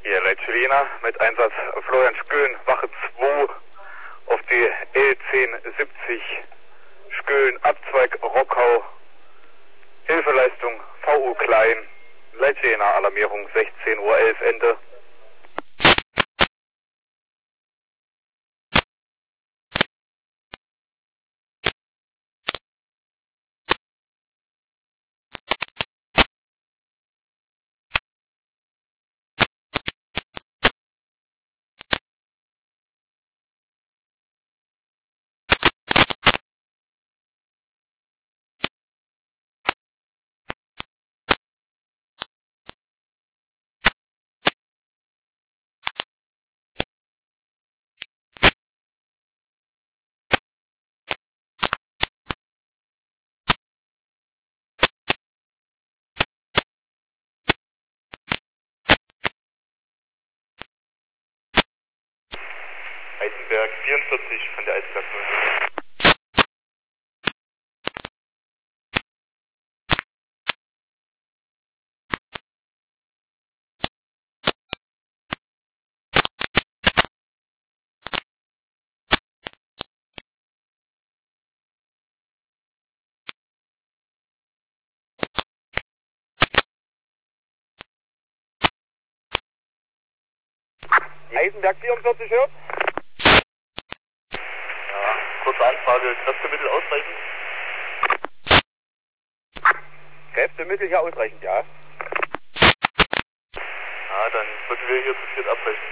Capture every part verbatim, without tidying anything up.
Hier Leitschelina mit Einsatz Florian Schkön, Wache zwei auf die E zehn siebzig Schkön, Abzweig Rockau, Hilfeleistung V U Klein, Leitschelina, Alarmierung sechzehn Uhr elf, Ende. Eisenberg vierundvierzig von der Eisenberg null. Eisenberg vierundvierzig hört. Ja, kurze Anfrage, Kräftemittel ausreichend? Kräftemittel hier ausreichend, ja. Ja, dann sollten wir hier zu viert abbrechen.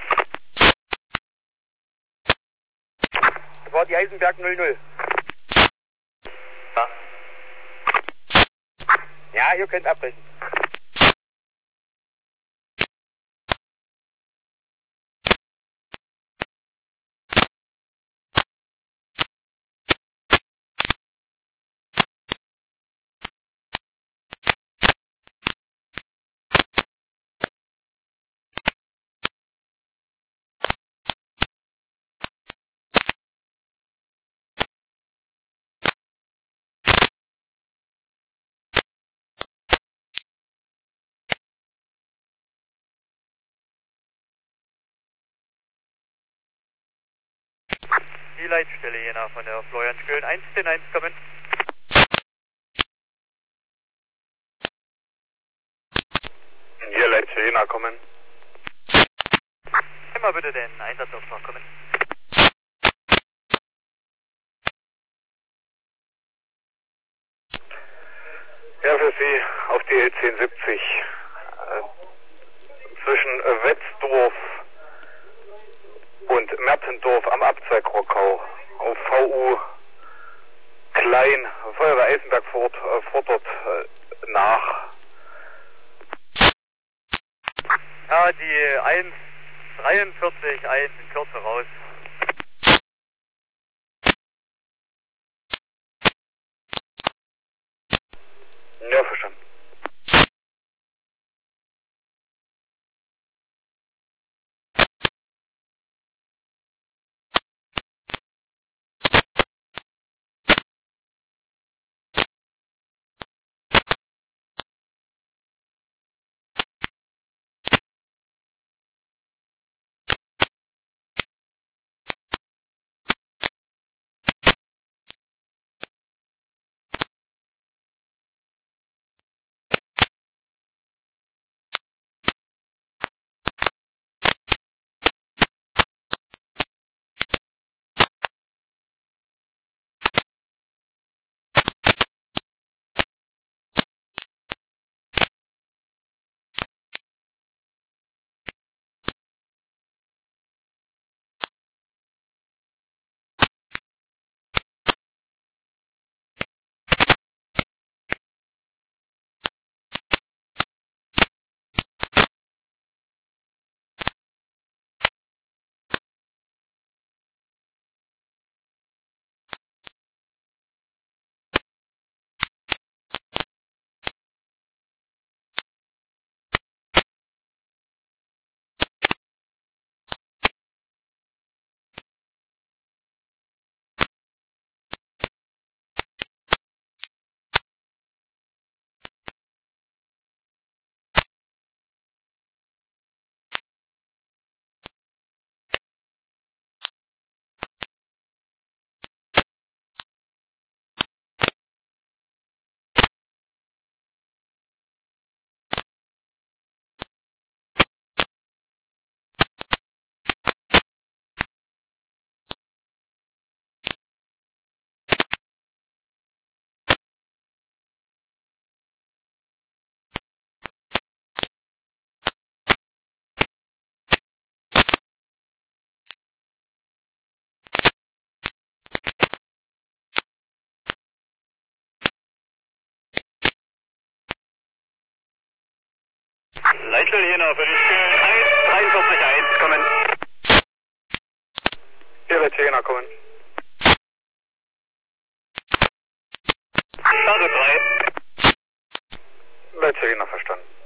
Das war die Eisenberg null null. Ja. Ja, ihr könnt abbrechen. Die Leitstelle Jena von der Florian Schkön, eins zehn eins kommen. Hier Leitschelina kommen. Immer bitte den Einsatzauftrag kommen. Ja, für Sie auf die E zehn siebzig äh, zwischen äh, Wetzdorf und Mertendorf am Abzweig Rockau auf V U Klein, Feuerwehr Eisenberg fort, äh, fordert äh, nach. Ja, die eins dreiundvierzig eins in Kürze raus. Ja, verstanden. Leitstelle Jena für die Skölen eins dreiundvierzig eins, kommen. Hier wird Jena kommen. Starte drei. Leitstelle Jena verstanden.